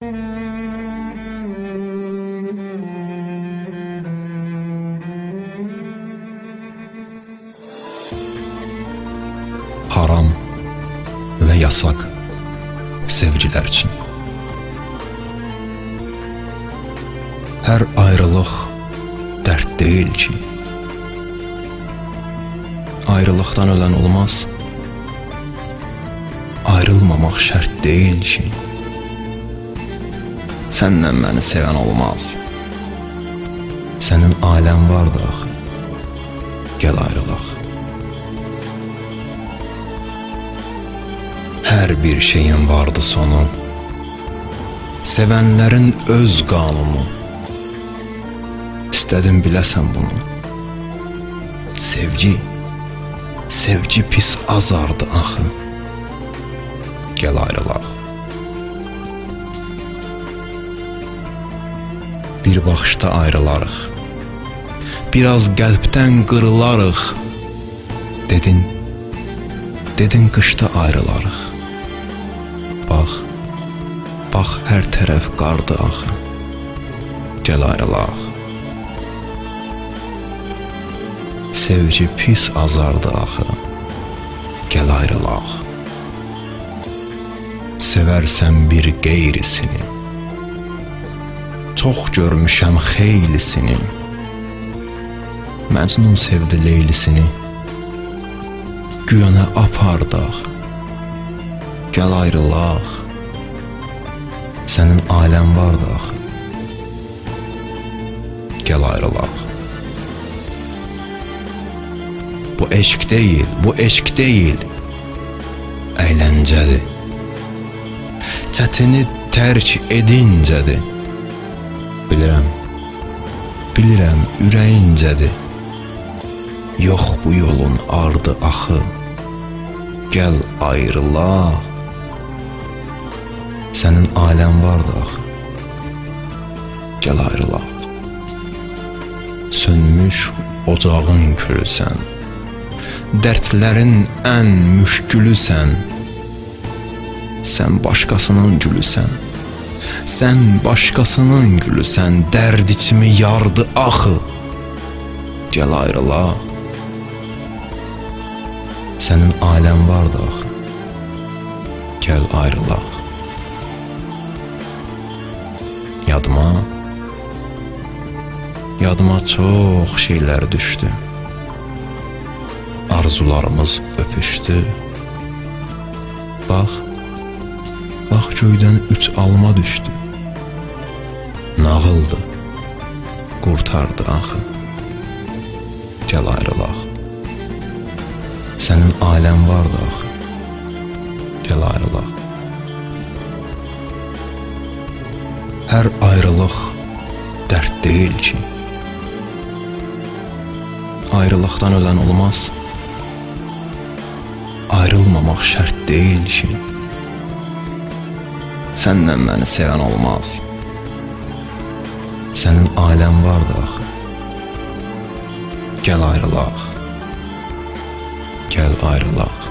Haram və yasak sevgilər üçün. Hər ayrılıq dərd deyil ki, ayrılıqdan ölən olmaz. Ayrılmamaq şərt deyil ki, səndən məni sevən olmaz. Sənin aləm vardı axı, gəl ayrılaq. Hər bir şeyin vardı sonu, sevənlərin öz qanunu. İstədim biləsən bunu. Sevgi pis azardı axı, gəl ayrılaq. Bir baxışda ayrılarıq, biraz qəlbdən qırılarıq. Dedin qışda ayrılarıq. Bax hər tərəf qardı axı, gəl ayrılaq. Sevgi pis azardı axı, gəl ayrılaq. Sevərsən bir qeyrisini, çox görmüşəm xeylisini. Məcnun sevdi leylisini, güyənə apardaq, gəl ayrılaq. Sənin aləm vardı axı, gəl ayrılaq. Bu eşq deyil, əyləncədir. Çətini tərk edincədir. Bilirəm ürəyincədir. Yox bu yolun ardı axı, gəl ayrılaq. Sənin aləm vardı axı, gəl ayrılaq. Sönmüş ocağın külüsən, dərdlərin ən müşkülüsən. Sən başqasının gülüsən, dərd içimi yardı axı, gəl ayrılaq. Sənin aləm vardı axı, gəl ayrılaq. Yadıma çox şeylər düşdü. Arzularımız öpüşdü. Bax göydən 3 alma düşdü. Nağıldı, qurtardı axı, gəl ayrılaq. Sənin aləm vardı axı, gəl ayrılaq. Hər ayrılıq dərd deyil ki, ayrılıqdan ölən olmaz. Ayrılmamaq şərt deyil ki, səndən məni sevən olmaz. Sənin aləm vardı axı, gəl ayrılaq. Gəl ayrılaq.